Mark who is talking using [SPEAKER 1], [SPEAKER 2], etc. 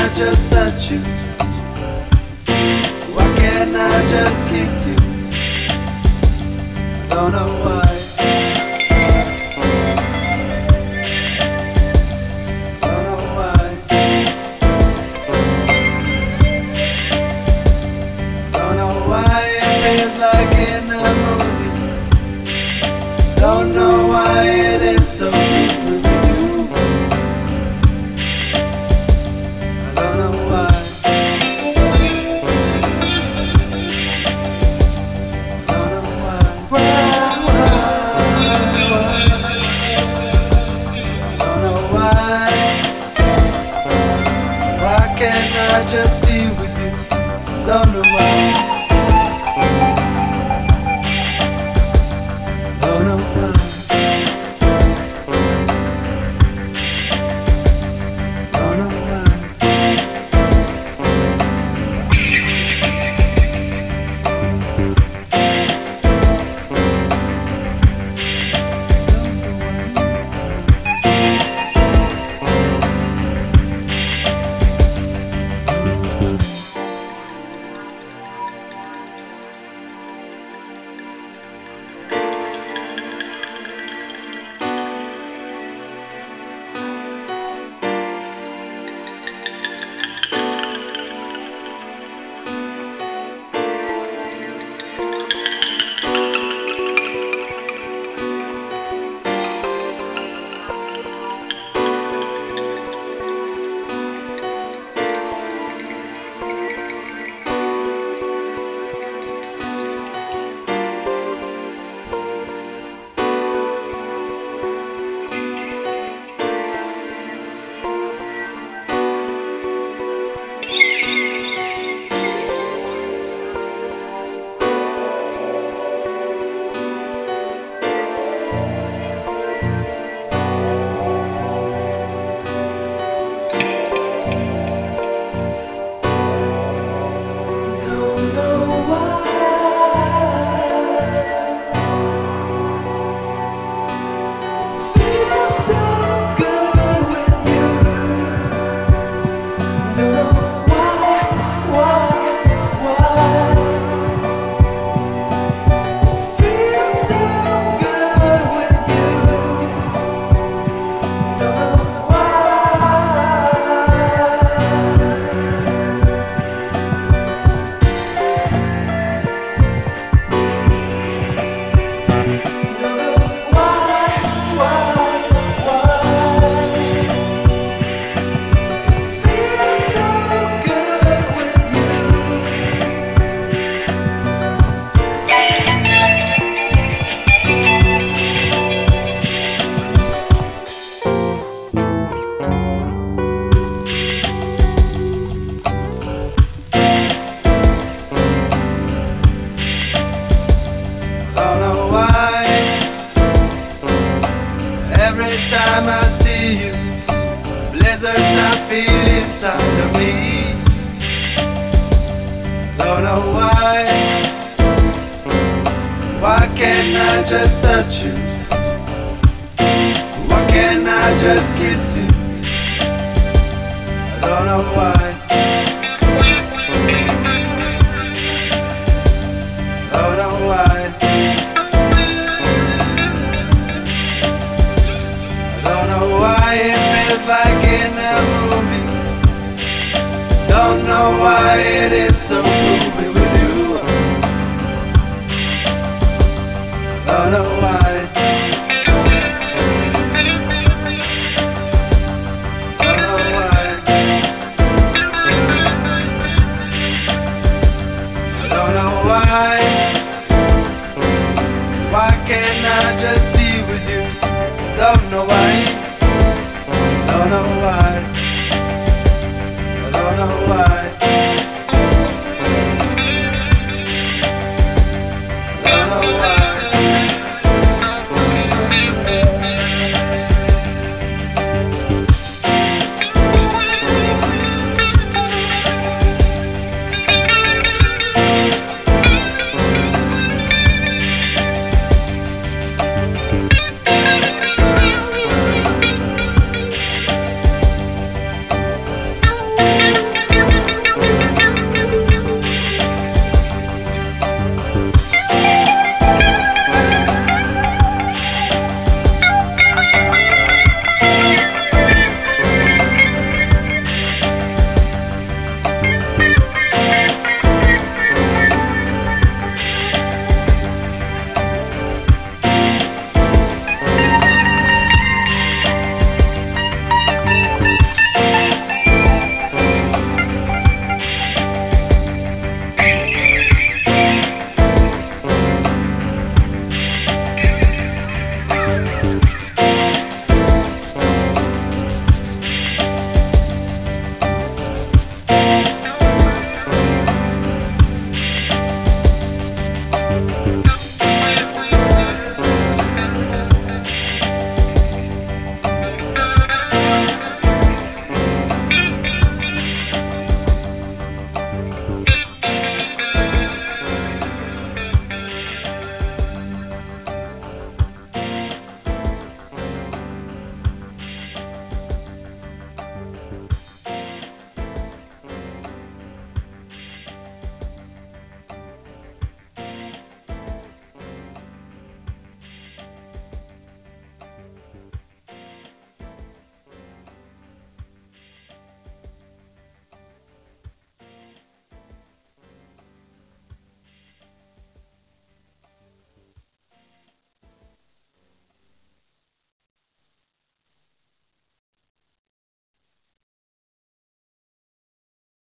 [SPEAKER 1] I just touch you? Why can't I just kiss you? I don't know why. Don't know why. Don't know why it feels like in a movie. Don't know why it is so easy with you. I don't know why. Don't know why. Don't know why. Why can't I just be with you? Don't know why. Don't know why. Don't know why. Don't know why. It feels so good with you. Don't know why. It feels so good with you. Don't know why. Don't know why. Every time I see you, blizzards I feel inside of me. Don't know why. Why can't I just touch you? Why can't I just kiss you? I don't know why. Don't know why. Don't know why it feels like in a movie. Don't know why it is so groovy with you. Don't know why. Don't know why. Don't know why. Why can't I just be with you? Don't know why. Don't know why. I don't know why.